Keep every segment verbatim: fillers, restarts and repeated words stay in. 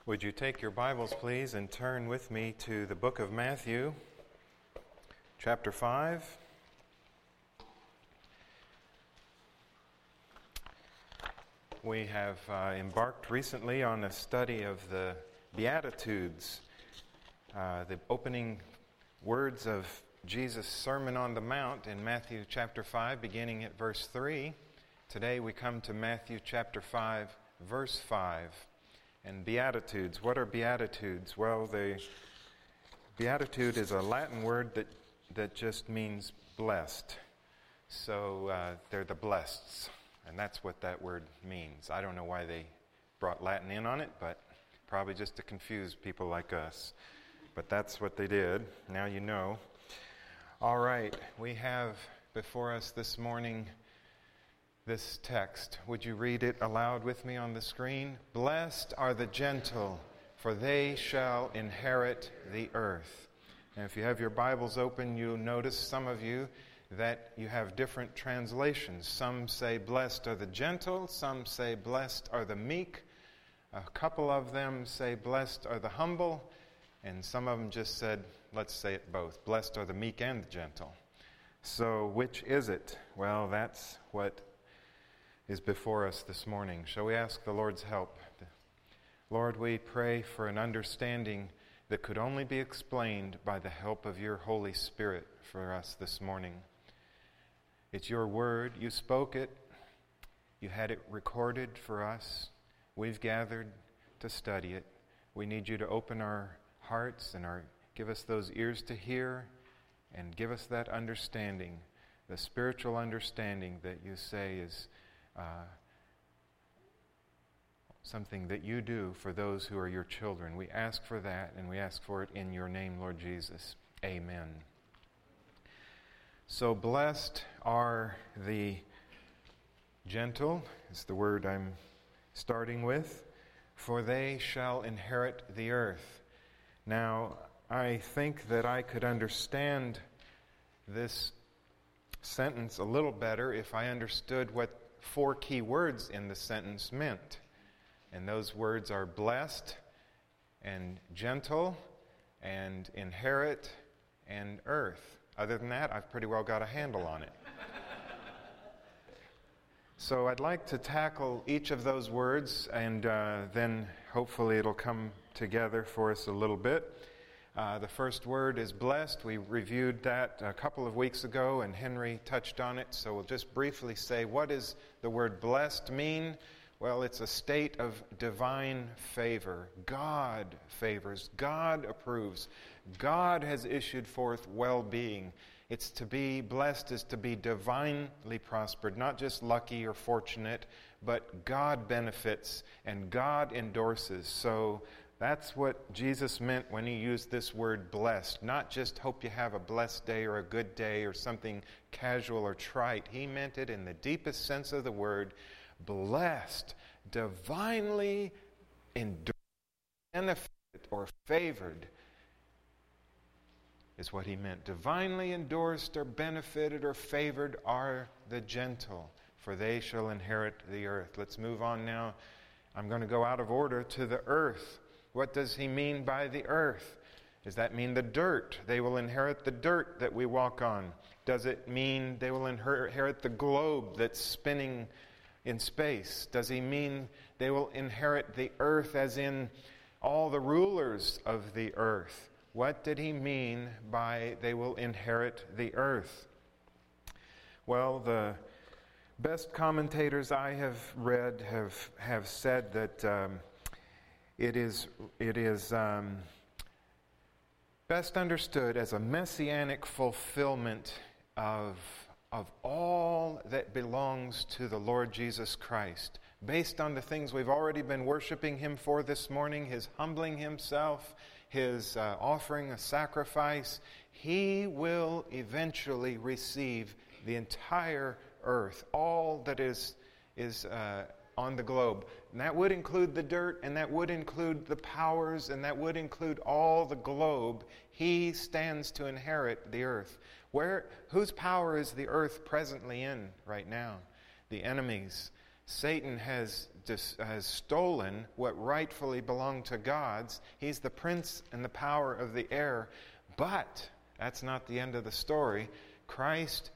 Would you take your Bibles, please, and turn with me to the book of Matthew, chapter five. We have uh, embarked recently on a study of the Beatitudes, uh, the opening words of Jesus' Sermon on the Mount in Matthew chapter five, beginning at verse three. Today we come to Matthew chapter five, verse five. And Beatitudes. What are Beatitudes? Well, the Beatitude is a Latin word that, that just means blessed. So uh, they're the blesseds, and that's what that word means. I don't know why they brought Latin in on it, but probably just to confuse people like us. But that's what they did. Now you know. All right, we have before us this morning this text. Would you read it aloud with me on the screen? Blessed are the gentle, for they shall inherit the earth. And if you have your Bibles open, you'll notice, some of you, that you have different translations. Some say blessed are the gentle, some say blessed are the meek. A couple of them say blessed are the humble, and some of them just said, let's say it both, blessed are the meek and the gentle. So which is it? Well, that's what is before us this morning. Shall we ask the Lord's help? Lord, we pray for an understanding that could only be explained by the help of your Holy Spirit for us this morning. It's your word. You spoke it. You had it recorded for us. We've gathered to study it. We need you to open our hearts and our give us those ears to hear and give us that understanding, the spiritual understanding that you say is Uh, something that you do for those who are your children. We ask for that, and we ask for it in your name, Lord Jesus. Amen. So blessed are the gentle, is the word I'm starting with, for they shall inherit the earth. Now, I think that I could understand this sentence a little better if I understood what four key words in the sentence meant. And those words are blessed and gentle and inherit and earth. Other than that, I've pretty well got a handle on it. So I'd like to tackle each of those words, and uh, then hopefully it'll come together for us a little bit. Uh, the first word is blessed. We reviewed that a couple of weeks ago, and Henry touched on it. So we'll just briefly say, what does the word blessed mean? Well, it's a state of divine favor. God favors. God approves. God has issued forth well-being. It's to be blessed is to be divinely prospered, not just lucky or fortunate, but God benefits and God endorses. So that's what Jesus meant when he used this word blessed. Not just hope you have a blessed day or a good day or something casual or trite. He meant it in the deepest sense of the word. Blessed, divinely endorsed, benefited or favored is what he meant. Divinely endorsed or benefited or favored are the gentle, for they shall inherit the earth. Let's move on now. I'm going to go out of order to the earth. What does he mean by the earth? Does that mean the dirt? They will inherit the dirt that we walk on. Does it mean they will inherit the globe that's spinning in space? Does he mean they will inherit the earth as in all the rulers of the earth? What did he mean by they will inherit the earth? Well, the best commentators I have read have, have said that um, It is it is um, best understood as a messianic fulfillment of, of all that belongs to the Lord Jesus Christ. Based on the things we've already been worshiping him for this morning, his humbling himself, his uh, offering a sacrifice, he will eventually receive the entire earth, all that is is uh, on the globe. And that would include the dirt, and that would include the powers, and that would include all the globe. He stands to inherit the earth. Where, whose power is the earth presently in right now? The enemy's. Satan has, dis, has stolen what rightfully belonged to God's. He's the prince and the power of the air. But that's not the end of the story. Christ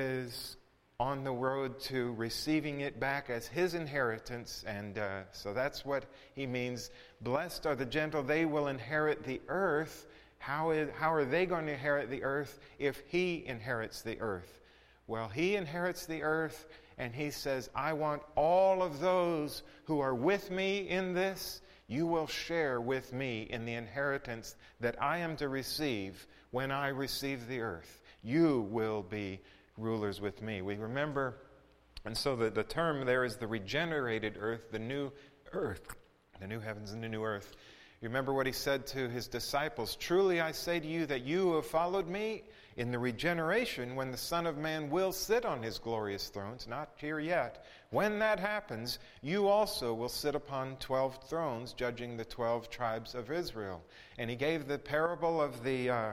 is on the road to receiving it back as his inheritance. And uh, so that's what he means. Blessed are the gentle, they will inherit the earth. How is, how are they going to inherit the earth if he inherits the earth? Well, he inherits the earth, and he says, I want all of those who are with me in this. You will share with me in the inheritance that I am to receive when I receive the earth. You will be rulers with me. We remember, and so the, the term there is the regenerated earth, the new earth, the new heavens and the new earth. You remember what he said to his disciples, truly I say to you that you who have followed me in the regeneration, when the Son of Man will sit on his glorious thrones, not here yet, when that happens, you also will sit upon twelve thrones, judging the twelve tribes of Israel. And he gave the parable of the uh,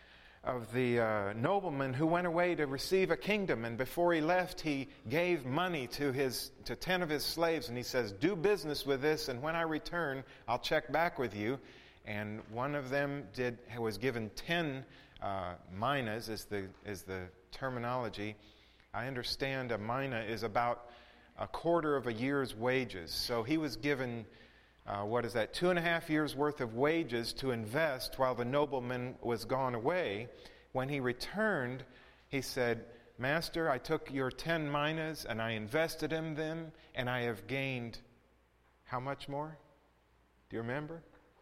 of the uh, nobleman who went away to receive a kingdom, and before he left, he gave money to his to ten of his slaves, and he says, do business with this, and when I return, I'll check back with you. And one of them did was given ten uh, minas, is the is the terminology. I understand a mina is about a quarter of a year's wages. So he was given Uh, what is that, two and a half years worth of wages to invest while the nobleman was gone away. When he returned, he said, Master, I took your ten minas and I invested in them, and I have gained how much more? Do you remember?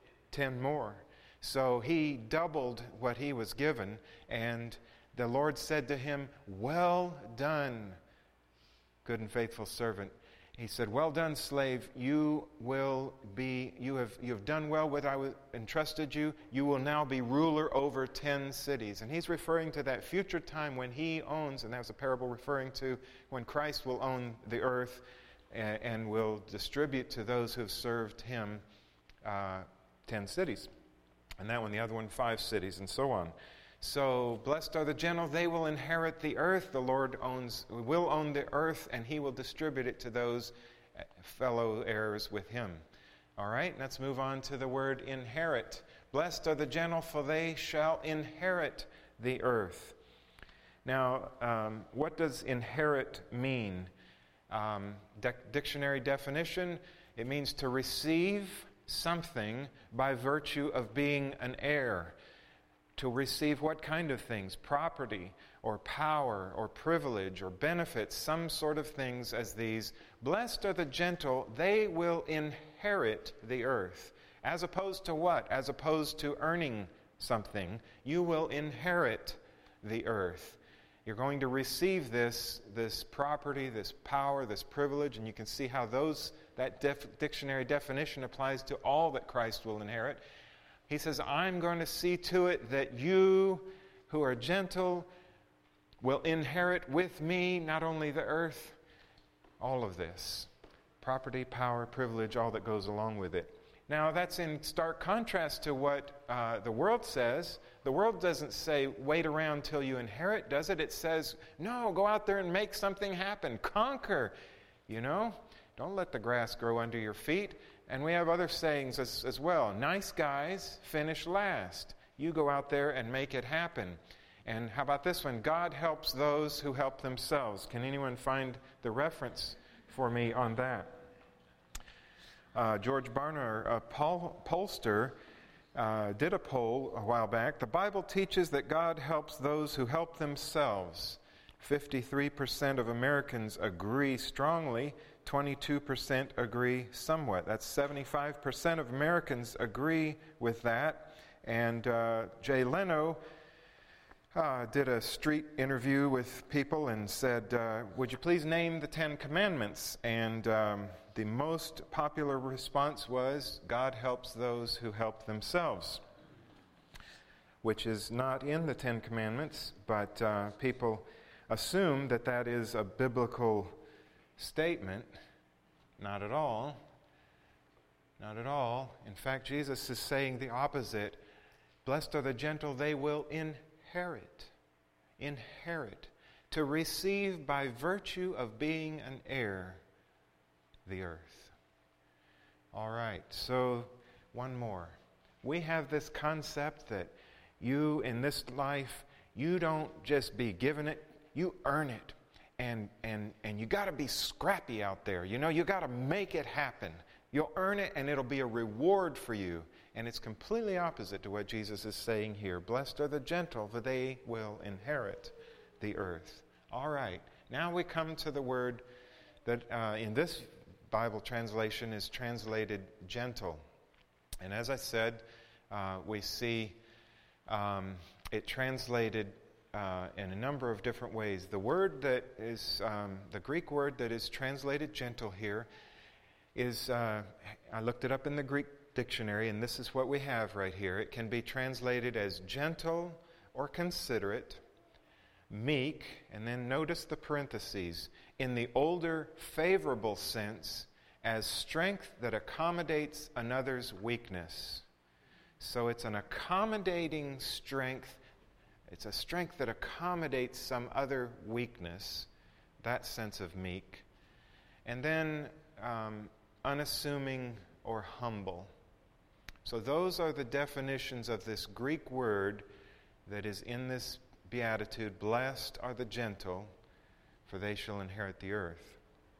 Ten more. So he doubled what he was given, and the Lord said to him, well done, good and faithful servant. He said, well done, slave, you will be, you have you have done well what I entrusted you. You will now be ruler over ten cities. And he's referring to that future time when he owns, and that was a parable referring to when Christ will own the earth and, and will distribute to those who have served him uh, ten cities. And that one, the other one, five cities, and so on. So, blessed are the gentle, they will inherit the earth. The Lord owns, will own the earth, and he will distribute it to those fellow heirs with him. All right, let's move on to the word inherit. Blessed are the gentle, for they shall inherit the earth. Now, um, what does inherit mean? Um, de- dictionary definition, it means to receive something by virtue of being an heir. To receive what kind of things? Property or power or privilege or benefits, some sort of things as these. Blessed are the gentle, they will inherit the earth. As opposed to what? As opposed to earning something, you will inherit the earth. You're going to receive this, this property, this power, this privilege, and you can see how those that def- dictionary definition applies to all that Christ will inherit. He says, I'm going to see to it that you who are gentle will inherit with me not only the earth, all of this. Property, power, privilege, all that goes along with it. Now, that's in stark contrast to what uh, the world says. The world doesn't say, wait around till you inherit, does it? It says, no, go out there and make something happen. Conquer, you know. Don't let the grass grow under your feet. And we have other sayings as, as well. Nice guys finish last. You go out there and make it happen. And how about this one? God helps those who help themselves. Can anyone find the reference for me on that? Uh, George Barner, a poll, pollster, uh, did a poll a while back. The Bible teaches that God helps those who help themselves. fifty-three percent of Americans agree strongly. twenty-two percent agree somewhat. That's seventy-five percent of Americans agree with that. And uh, Jay Leno uh, did a street interview with people and said, uh, would you please name the Ten Commandments? And um, the most popular response was, God helps those who help themselves, which is not in the Ten Commandments, but uh, people assume that that is a biblical statement. Not at all. Not at all. In fact, Jesus is saying the opposite. Blessed are the gentle, they will inherit. Inherit. To receive by virtue of being an heir the earth. All right, so one more. We have this concept that you, in this life, you don't just be given it, you earn it. And and and you got to be scrappy out there. You know, you got to make it happen. You'll earn it and it'll be a reward for you. And it's completely opposite to what Jesus is saying here. Blessed are the gentle, for they will inherit the earth. All right, now we come to the word that uh, in this Bible translation is translated gentle. And as I said, uh, we see um, it translated uh, in a number of different ways. The word that is, um, the Greek word that is translated gentle here is, uh, I looked it up in the Greek dictionary, and this is what we have right here. It can be translated as gentle or considerate, meek, and then notice the parentheses, in the older favorable sense, as strength that accommodates another's weakness. So it's an accommodating strength. It's a strength that accommodates some other weakness, that sense of meek. And then um, unassuming or humble. So those are the definitions of this Greek word that is in this beatitude. Blessed are the gentle, for they shall inherit the earth.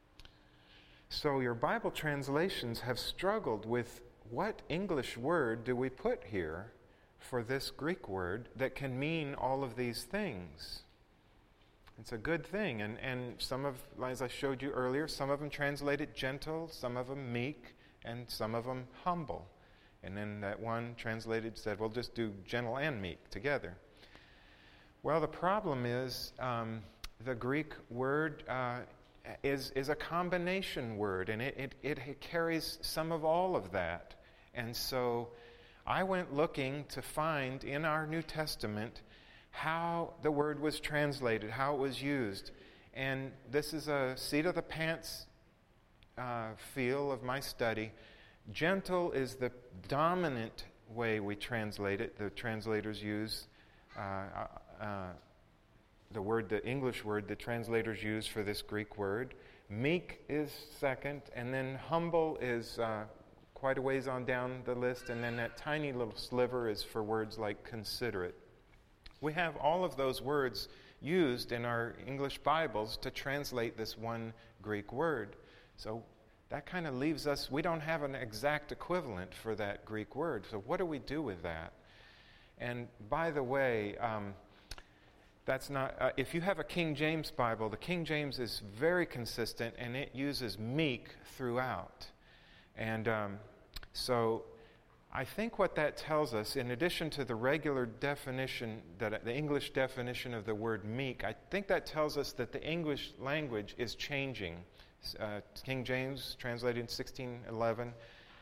So your Bible translations have struggled with what English word do we put here for this Greek word that can mean all of these things. It's a good thing. And, and some of, as I showed you earlier, some of them translated gentle, some of them meek, and some of them humble. And then that one translated said, well, just do gentle and meek together. Well, the problem is um, the Greek word uh, is, is a combination word, and it, it, it carries some of all of that. And so I went looking to find in our New Testament how the word was translated, how it was used. And this is a seat of the pants uh, feel of my study. Gentle is the dominant way we translate it. The translators use uh, uh, the word, the English word the translators use for this Greek word. Meek is second, and then humble is uh, quite a ways on down the list, and then that tiny little sliver is for words like considerate. We have all of those words used in our English Bibles to translate this one Greek word. So that kind of leaves us, we don't have an exact equivalent for that Greek word. So what do we do with that? And by the way, um, that's not, uh, if you have a King James Bible, the King James is very consistent and it uses meek throughout. And um, so I think what that tells us, in addition to the regular definition, that the English definition of the word meek, I think that tells us that the English language is changing. Uh, King James translated in sixteen eleven.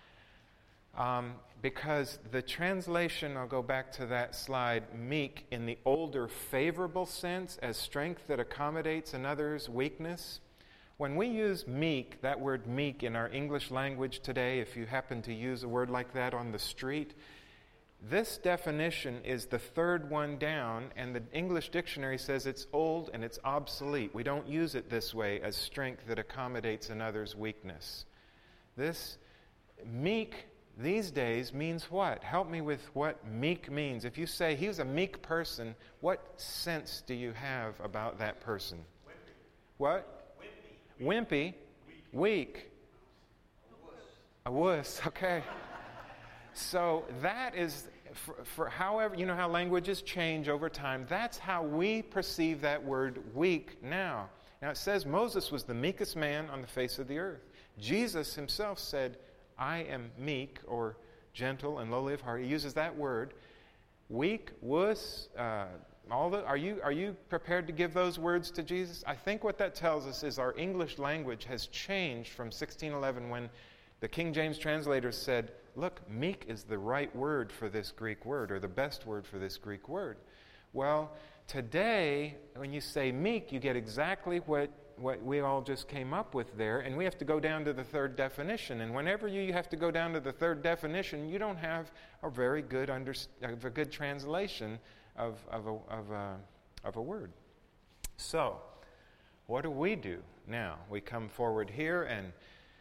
Um, because the translation, I'll go back to that slide, meek in the older favorable sense as strength that accommodates another's weakness. When we use meek, that word meek in our English language today, if you happen to use a word like that on the street, this definition is the third one down, and the English dictionary says it's old and it's obsolete. We don't use it this way as strength that accommodates another's weakness. This meek these days means what? Help me with what meek means. If you say he was a meek person, what sense do you have about that person? Wimpy. What? Wimpy. Wimpy. Weak. Weak. A wuss. Okay. So that is, for, for however, you know how languages change over time, that's how we perceive that word weak now. Now it says Moses was the meekest man on the face of the earth. Jesus himself said, I am meek or gentle and lowly of heart. He uses that word. Weak, wuss, uh, all the, are you are you prepared to give those words to Jesus? I think what that tells us is our English language has changed from sixteen eleven when the King James translators said, look, meek is the right word for this Greek word, or the best word for this Greek word. Well, today, when you say meek, you get exactly what, what we all just came up with there, and we have to go down to the third definition. And whenever you have to go down to the third definition, you don't have a very good under, a good translation of, of, a, of, a, of a word. So, what do we do now? We come forward here, and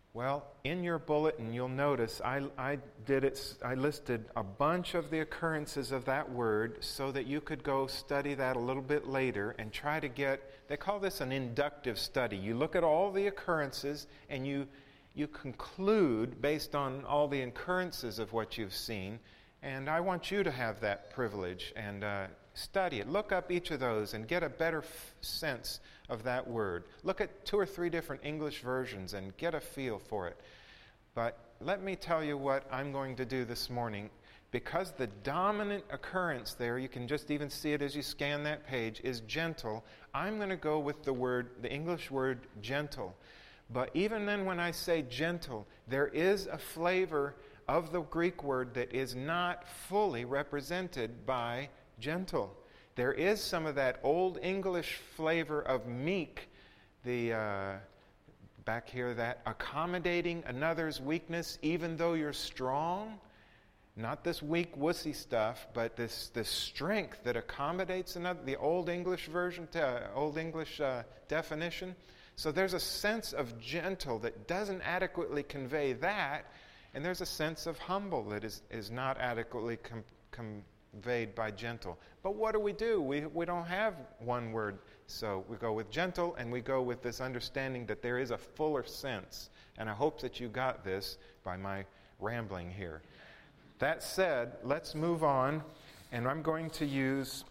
Well, in your bulletin, you'll notice I, I did it. I listed a bunch of the occurrences of that word so that you could go study that a little bit later and try to get, they call this an inductive study. You look at all the occurrences and you you conclude based on all the occurrences of what you've seen. And I want you to have that privilege and uh, study it. Look up each of those and get a better f- sense of that word. Look at two or three different English versions and get a feel for it. But let me tell you what I'm going to do this morning. Because the dominant occurrence there, you can just even see it as you scan that page, is gentle. I'm going to go with the word, the English word gentle. But even then when I say gentle, there is a flavor of the Greek word that is not fully represented by gentle. There is some of that old English flavor of meek, the uh, back here, that accommodating another's weakness even though you're strong. Not this weak wussy stuff, but this, this strength that accommodates another, the old English version, uh, old English uh, definition. So there's a sense of gentle that doesn't adequately convey that, and there's a sense of humble that is, is not adequately com- conveyed by gentle. But what do we do? We, we don't have one word, so we go with gentle, and we go with this understanding that there is a fuller sense. And I hope that you got this by my rambling here. That said, let's move on, and I'm going to use,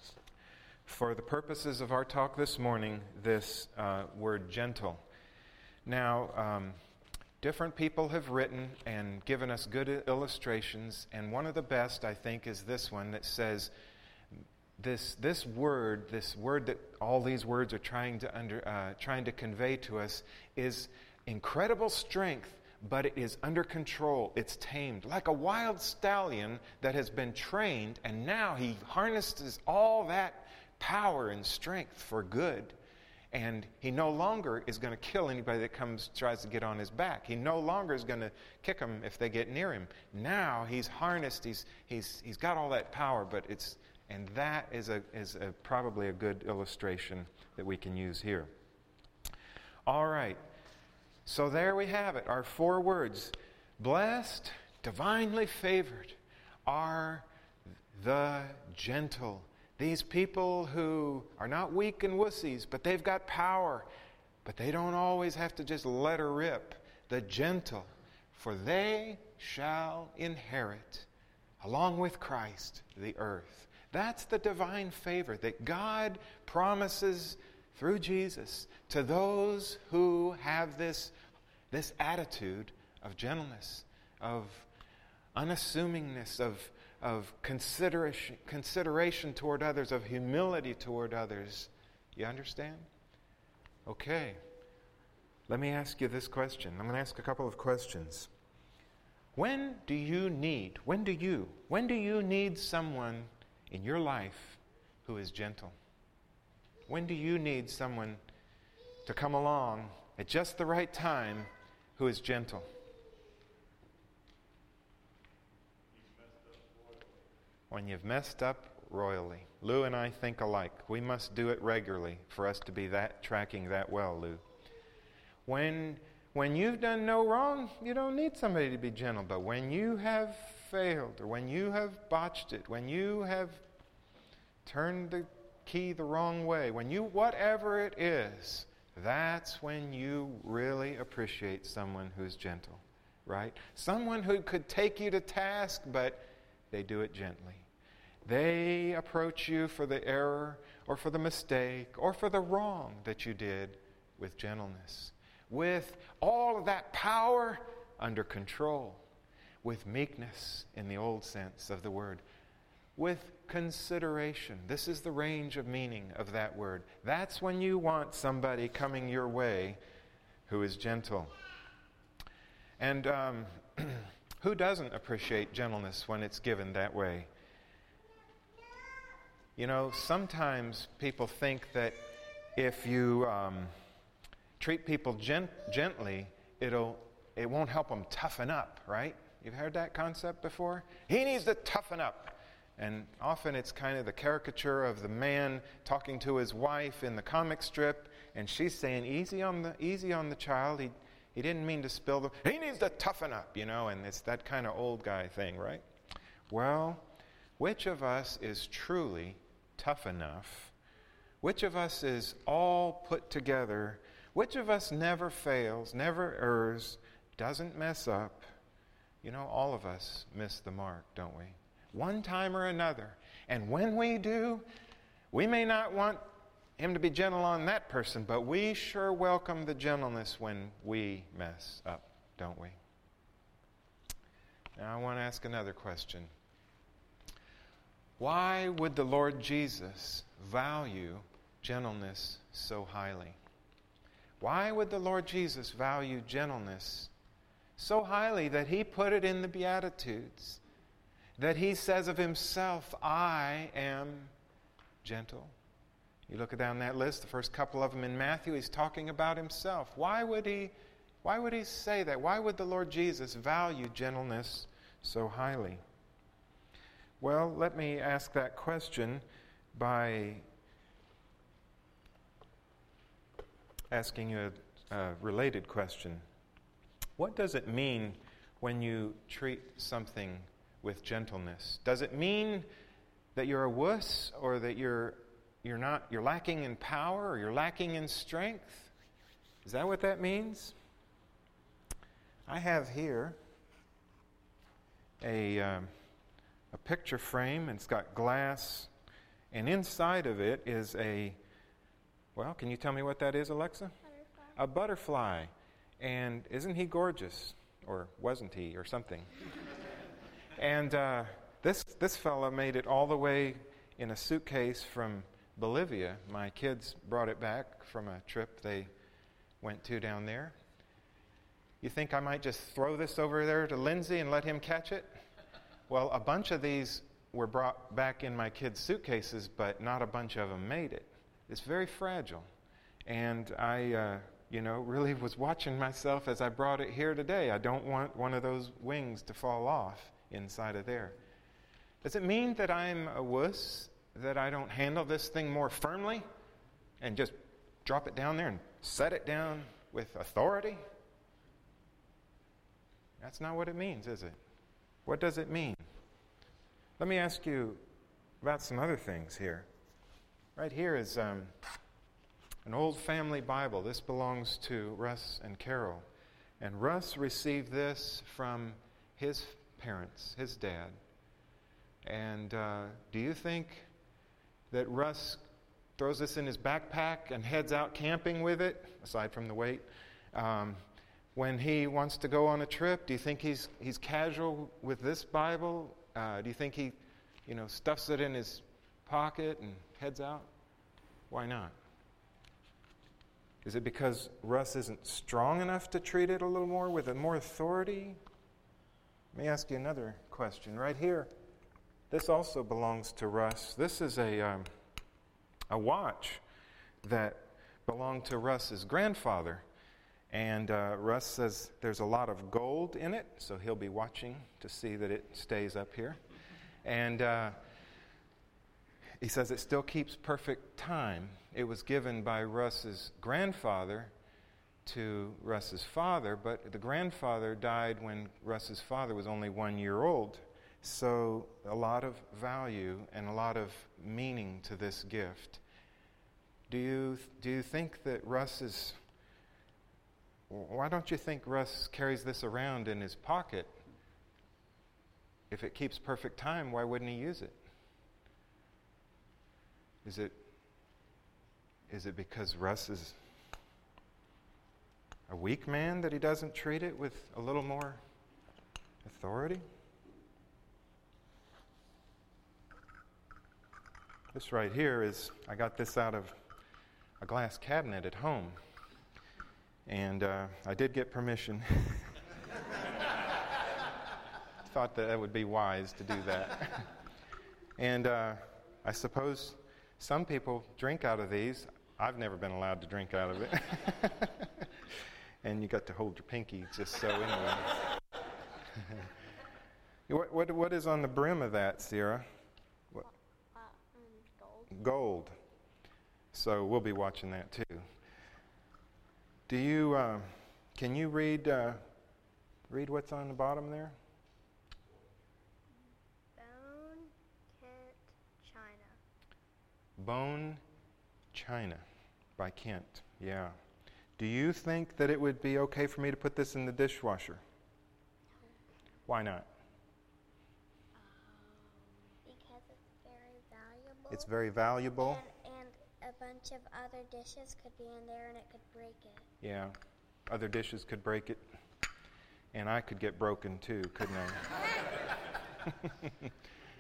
for the purposes of our talk this morning, this uh, word gentle. Now, um, different people have written and given us good illustrations, and one of the best, I think, is this one that says, this this word, this word that all these words are trying to under, uh, trying to convey to us is incredible strength, but it is under control. It's tamed. Like a wild stallion that has been trained, and now he harnesses all that power and strength for good. And he no longer is going to kill anybody that comes, tries to get on his back. He no longer is going to kick them if they get near him. Now he's harnessed, he's he's he's got all that power, but it's, and that is a is a, probably a good illustration that we can use here. All right. So there we have it, our four words. Blessed, divinely favored are the gentle. These people who are not weak and wussies, but they've got power. But they don't always have to just let her rip. The gentle, for they shall inherit, along with Christ, the earth. That's the divine favor that God promises through Jesus to those who have this, this attitude of gentleness, of unassumingness, of of consideration, consideration toward others, of humility toward others. You understand? Okay. Let me ask you this question. I'm going to ask a couple of questions. When do you need, when do you, when do you need someone in your life who is gentle? When do you need someone to come along at just the right time who is gentle? When you've messed up royally. Lou and I think alike. We must do it regularly for us to be that tracking that well, Lou. When when you've done no wrong, you don't need somebody to be gentle. But when you have failed, or when you have botched it, when you have turned the key the wrong way, when you, whatever it is, that's when you really appreciate someone who's gentle, right? Someone who could take you to task, but they do it gently. They approach you for the error or for the mistake or for the wrong that you did with gentleness, with all of that power under control, with meekness in the old sense of the word, with consideration. This is the range of meaning of that word. That's when you want somebody coming your way who is gentle. And um, who doesn't appreciate gentleness when it's given that way? You know, sometimes people think that if you um, treat people gent- gently, it'll it won't help them toughen up, right? You've heard that concept before? He needs to toughen up. And often it's kind of the caricature of the man talking to his wife in the comic strip, and she's saying, easy on the easy on the child. He He didn't mean to spill the... He needs to toughen up, you know, and it's that kind of old guy thing, right? Well, which of us is truly tough enough? Which of us is all put together? Which of us never fails, never errs, doesn't mess up? You know, all of us miss the mark, don't we? One time or another. And when we do, we may not want him to be gentle on that person, but we sure welcome the gentleness when we mess up, don't we? Now I want to ask another question. Why would the Lord Jesus value gentleness so highly? Why would the Lord Jesus value gentleness so highly that he put it in the Beatitudes? That he says of himself, I am gentle. You look down that list, the first couple of them in Matthew, he's talking about himself. Why would he, why would he say that? Why would the Lord Jesus value gentleness so highly? Well, let me ask that question by asking you a, a related question. What does it mean when you treat something with gentleness? Does it mean that you're a wuss, or that you're you're not you're lacking in power, or you're lacking in strength? Is that what that means? I have here a um, a picture frame, and it's got glass, and inside of it is a, well, can you tell me what that is, Alexa? Butterfly. A butterfly. And isn't he gorgeous? Or wasn't he, or something? And uh, this this fella made it all the way in a suitcase from Bolivia. My kids brought it back from a trip they went to down there. You think I might just throw this over there to Lindsay and let him catch it? Well, a bunch of these were brought back in my kids' suitcases, but not a bunch of them made it. It's very fragile. And I, uh, you know, really was watching myself as I brought it here today. I don't want one of those wings to fall off inside of there. Does it mean that I'm a wuss, that I don't handle this thing more firmly and just drop it down there and set it down with authority? That's not what it means, is it? What does it mean? Let me ask you about some other things here. Right here is um, an old family Bible. This belongs to Russ and Carol. And Russ received this from his parents, his dad. And uh, do you think that Russ throws this in his backpack and heads out camping with it, aside from the weight? Um, when he wants to go on a trip, do you think he's he's casual with this Bible? Uh, do you think he, you know, stuffs it in his pocket and heads out? Why not? Is it because Russ isn't strong enough to treat it a little more with a more authority? Let me ask you another question right here. This also belongs to Russ. This is a um, a watch that belonged to Russ's grandfather. And uh, Russ says there's a lot of gold in it, so he'll be watching to see that it stays up here. And uh, he says it still keeps perfect time. It was given by Russ's grandfather to Russ's father, but the grandfather died when Russ's father was only one year old. So a lot of value and a lot of meaning to this gift. Do you do you think that Russ is... Why don't you think Russ carries this around in his pocket? If it keeps perfect time, why wouldn't he use it? Is it is it because Russ is a weak man that he doesn't treat it with a little more authority? This right here is, I got this out of a glass cabinet at home. And uh, I did get permission. Thought that that would be wise to do that. And uh, I suppose some people drink out of these. I've never been allowed to drink out of it. And you got to hold your pinky just so anyway. what, what, what is on the brim of that, Sierra? What? Uh, um, gold. Gold. So we'll be watching that too. Do you, uh, Can you read uh, read what's on the bottom there? Bone, Kent, China. Bone China by Kent. Yeah. Do you think that it would be okay for me to put this in the dishwasher? Why not? Um, because it's very valuable. It's very valuable. And, and a bunch of other dishes could be in there and it could break it. Yeah. Other dishes could break it. And I could get broken too, couldn't I?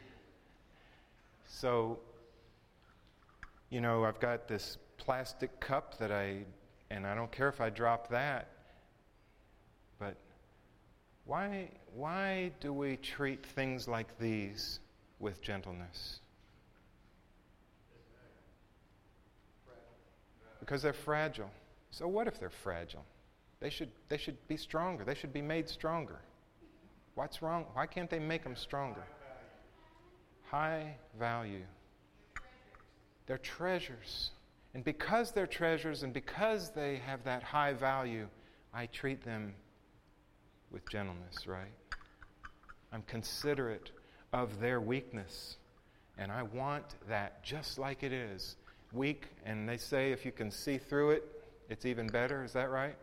So, you know, I've got this plastic cup that I, and I don't care if I drop that, but why, why do we treat things like these with gentleness? Because they're fragile. So what if they're fragile? They should, they should be stronger. They should be made stronger. What's wrong? Why can't they make them stronger? High value. They're treasures. And because they're treasures and because they have that high value, I treat them with gentleness, right? I'm considerate of their weakness. And I want that just like it is. Weak, and they say if you can see through it, it's even better. Is that right?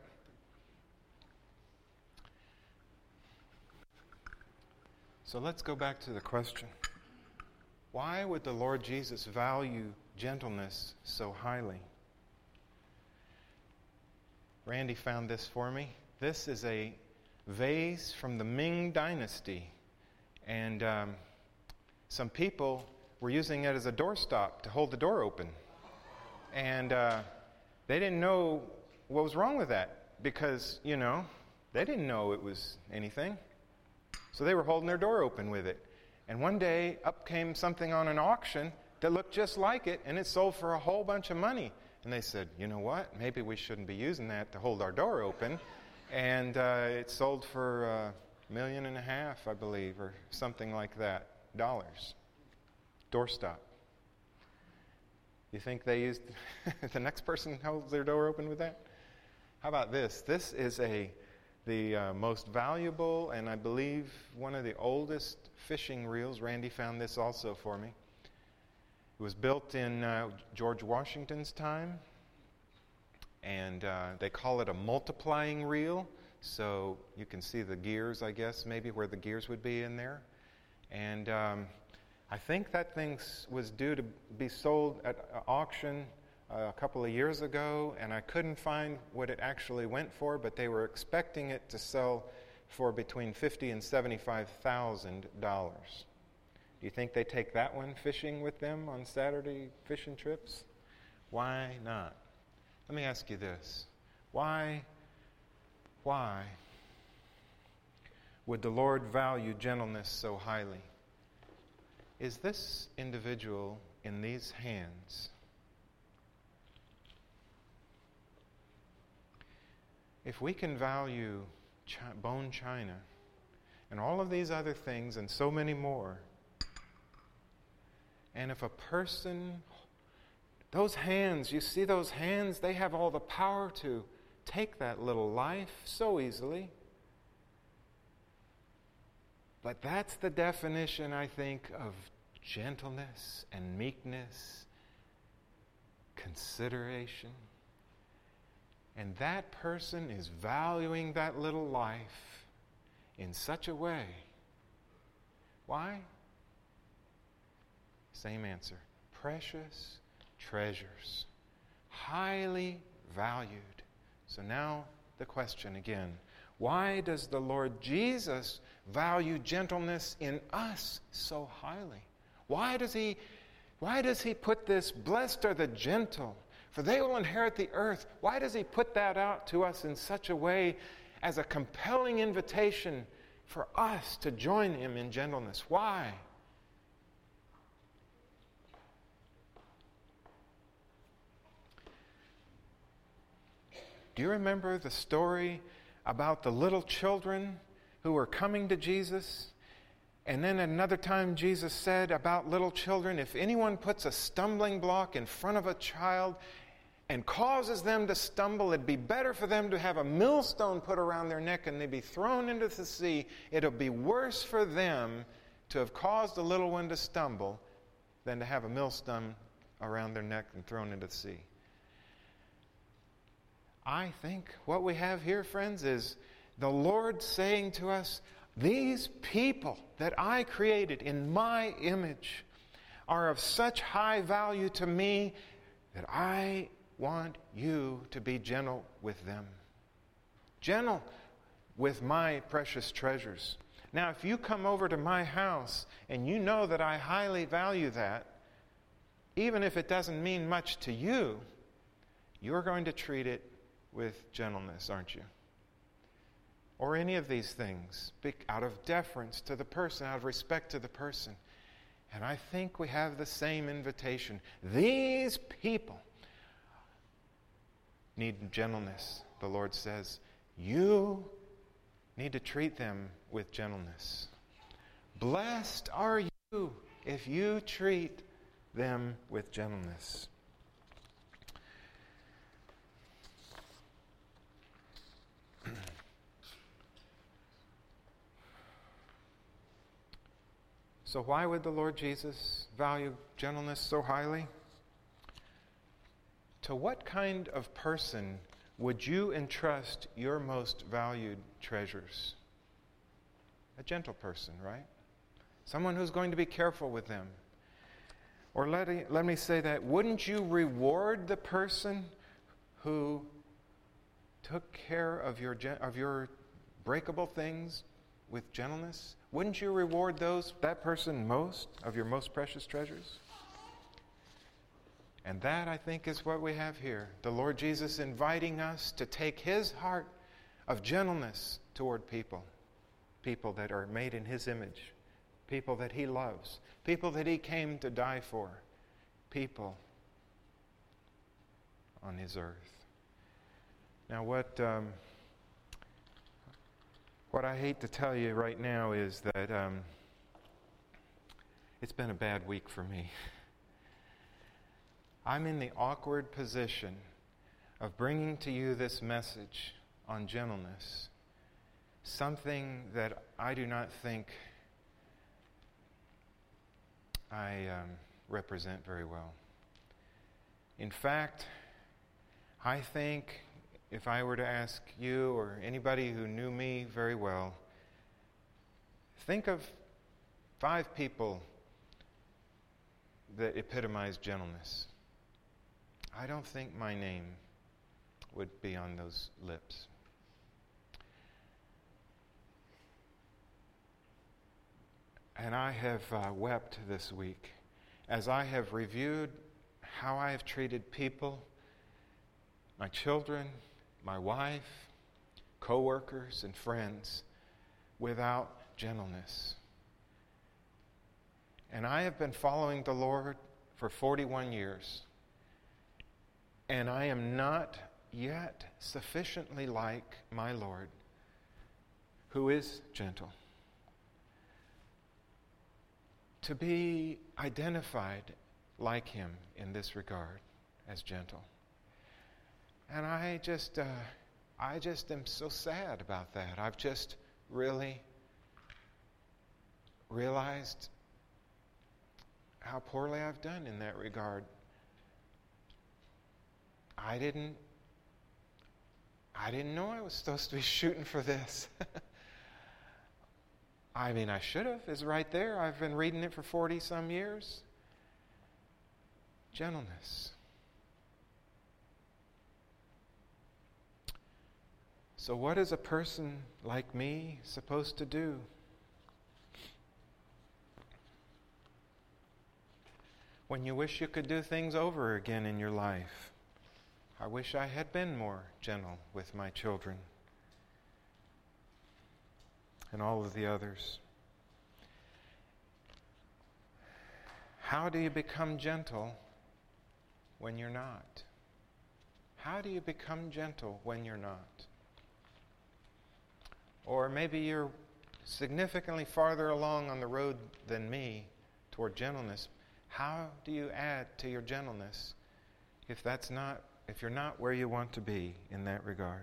So let's go back to the question. Why would the Lord Jesus value gentleness so highly? Randy found this for me. This is a vase from the Ming Dynasty. And um, some people were using it as a doorstop to hold the door open. And uh, they didn't know what was wrong with that because, you know, they didn't know it was anything. So they were holding their door open with it. And one day, up came something on an auction that looked just like it, and it sold for a whole bunch of money. And they said, you know what? Maybe we shouldn't be using that to hold our door open. And uh, it sold for a million and a half, I believe, or something like that, dollars. Doorstop. You think they used, the next person holds their door open with that? How about this? This is a the uh, most valuable and I believe one of the oldest fishing reels. Randy found this also for me. It was built in uh, George Washington's time, and uh, they call it a multiplying reel. So you can see the gears, I guess, maybe where the gears would be in there. And um, I think that thing was due to be sold at an auction a couple of years ago, and I couldn't find what it actually went for, but they were expecting it to sell for between fifty and seventy-five thousand dollars. Do you think they take that one fishing with them on Saturday fishing trips? Why not? Let me ask you this: Why, why would the Lord value gentleness so highly? Is this individual in these hands? If we can value chi- bone china and all of these other things and so many more, and if a person, those hands, you see those hands, they have all the power to take that little life so easily. But that's the definition, I think, of gentleness and meekness, consideration. And that person is valuing that little life in such a way. Why? Same answer. Precious treasures. Highly valued. So now the question again. Why does the Lord Jesus value gentleness in us so highly? Why does he, why does he put this, blessed are the gentle, for they will inherit the earth? Why does he put that out to us in such a way as a compelling invitation for us to join him in gentleness? Why? Do you remember the story about the little children who were coming to Jesus? And then another time Jesus said about little children, if anyone puts a stumbling block in front of a child, and causes them to stumble, it'd be better for them to have a millstone put around their neck and they'd be thrown into the sea. It'll be worse for them to have caused a little one to stumble than to have a millstone around their neck and thrown into the sea. I think what we have here, friends, is the Lord saying to us, these people that I created in my image are of such high value to me that I want you to be gentle with them. Gentle with my precious treasures. Now, if you come over to my house and you know that I highly value that, even if it doesn't mean much to you, you're going to treat it with gentleness, aren't you? Or any of these things, out of deference to the person, out of respect to the person. And I think we have the same invitation. These people need gentleness, the Lord says. You need to treat them with gentleness. Blessed are you if you treat them with gentleness. So why would the Lord Jesus value gentleness so highly? To what kind of person would you entrust your most valued treasures? A gentle person, right? Someone who's going to be careful with them. Or let, me, let me say that, wouldn't you reward the person who took care of your, of your breakable things with gentleness? Wouldn't you reward those that person most of your most precious treasures? And that, I think, is what we have here. The Lord Jesus inviting us to take His heart of gentleness toward people. People that are made in His image. People that He loves. People that He came to die for. People on His earth. Now what... Um, What I hate to tell you right now is that um, it's been a bad week for me. I'm in the awkward position of bringing to you this message on gentleness, something that I do not think I um, represent very well. In fact, I think if I were to ask you or anybody who knew me very well, think of five people that epitomize gentleness. I don't think my name would be on those lips. And I have uh, wept this week as I have reviewed how I have treated people, my children, my wife, co-workers, and friends without gentleness. And I have been following the Lord for forty-one years. And I am not yet sufficiently like my Lord, who is gentle, to be identified like Him in this regard as gentle. And I just, uh, I just am so sad about that. I've just really realized how poorly I've done in that regard. I didn't, I didn't know I was supposed to be shooting for this. I mean, I should have. It's right there. I've been reading it for forty some years. Gentleness. So what is a person like me supposed to do? When you wish you could do things over again in your life, I wish I had been more gentle with my children and all of the others. How do you become gentle when you're not? How do you become gentle when you're not? Or maybe you're significantly farther along on the road than me toward gentleness. How do you add to your gentleness if that's not if you're not where you want to be in that regard?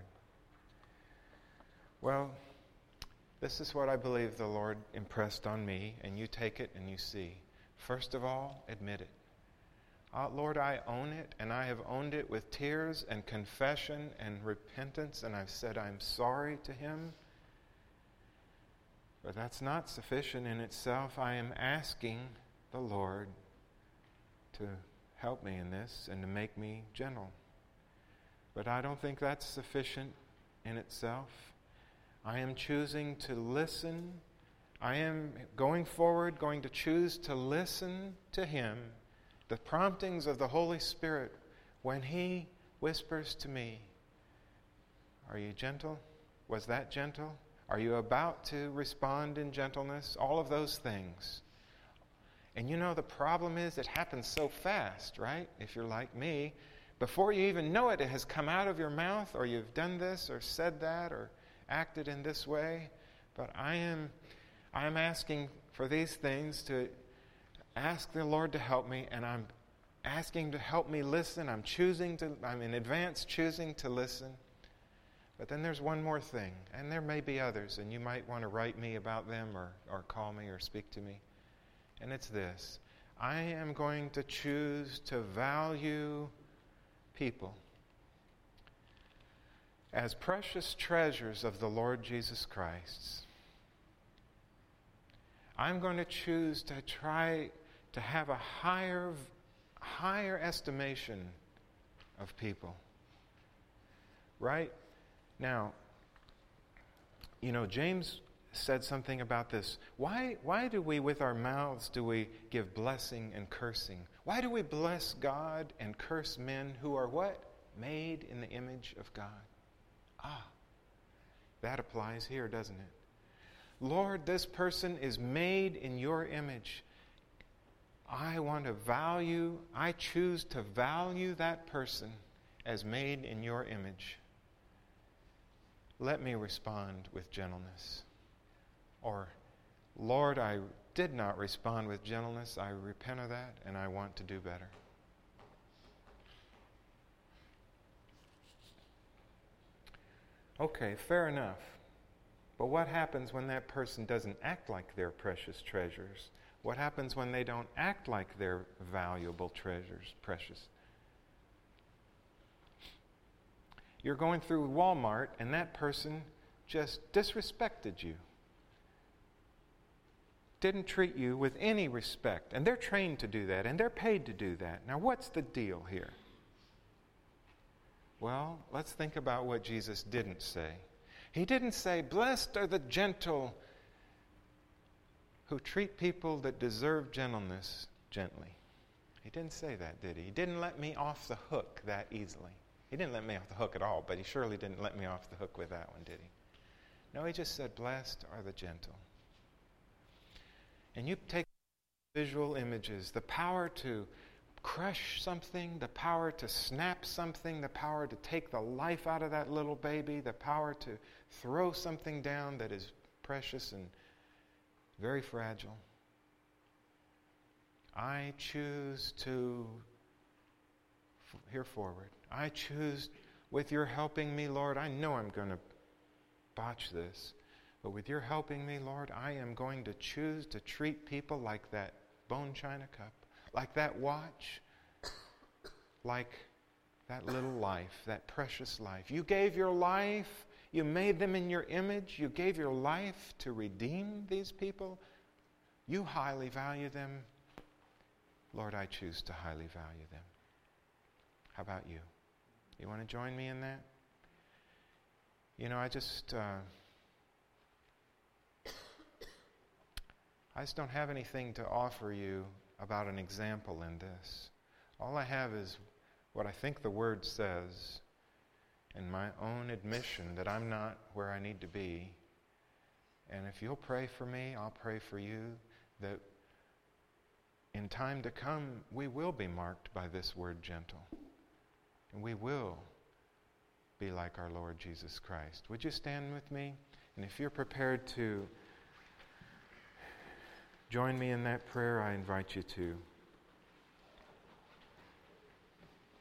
Well, this is what I believe the Lord impressed on me, and you take it and you see. First of all, admit it. Uh, Lord, I own it, and I have owned it with tears and confession and repentance, and I've said I'm sorry to Him. But that's not sufficient in itself. I am asking the Lord to help me in this and to make me gentle. But I don't think that's sufficient in itself. I am choosing to listen. I am going forward going to choose to listen to Him, the promptings of the Holy Spirit, when He whispers to me, "Are you gentle? Was that gentle? Are you about to respond in gentleness?" All of those things. And you know, the problem is it happens so fast, right? If you're like me, before you even know it, it has come out of your mouth, or you've done this or said that or acted in this way. But I am I am asking for these things, to ask the Lord to help me, and I'm asking to help me listen. I'm choosing to, I'm in advance choosing to listen. But then there's one more thing, and there may be others, and you might want to write me about them or, or call me or speak to me. And it's this: I am going to choose to value people as precious treasures of the Lord Jesus Christ. I'm going to choose to try to have a higher, higher estimation of people. Right? Now, you know, James said something about this. Why, why do we, with our mouths, do we give blessing and cursing? Why do we bless God and curse men who are what? Made in the image of God. Ah, that applies here, doesn't it? Lord, this person is made in your image. I want to value, I choose to value that person as made in your image. Let me respond with gentleness. Or, Lord, I did not respond with gentleness. I repent of that, and I want to do better. Okay, fair enough. But what happens when that person doesn't act like they're precious treasures? What happens when they don't act like they're valuable treasures, precious? You're going through Walmart, and that person just disrespected you. Didn't treat you with any respect. And they're trained to do that, and they're paid to do that. Now, what's the deal here? Well, let's think about what Jesus didn't say. He didn't say, "Blessed are the gentle who treat people that deserve gentleness gently." He didn't say that, did he? He didn't let me off the hook that easily. He didn't let me off the hook at all, but he surely didn't let me off the hook with that one, did he? No, he just said, "Blessed are the gentle." And you take visual images, the power to crush something, the power to snap something, the power to take the life out of that little baby, the power to throw something down that is precious and very fragile. I choose to, here forward, I choose, with your helping me, Lord, I know I'm going to botch this, but with your helping me, Lord, I am going to choose to treat people like that bone china cup, like that watch, like that little life, that precious life. You gave your life, you made them in your image, you gave your life to redeem these people. You highly value them. Lord, I choose to highly value them. How about you? You want to join me in that? You know, I just... Uh, I just don't have anything to offer you about an example in this. All I have is what I think the Word says and my own admission that I'm not where I need to be. And if you'll pray for me, I'll pray for you, that in time to come, we will be marked by this word gentle. And we will be like our Lord Jesus Christ. Would you stand with me? And if you're prepared to join me in that prayer, I invite you to.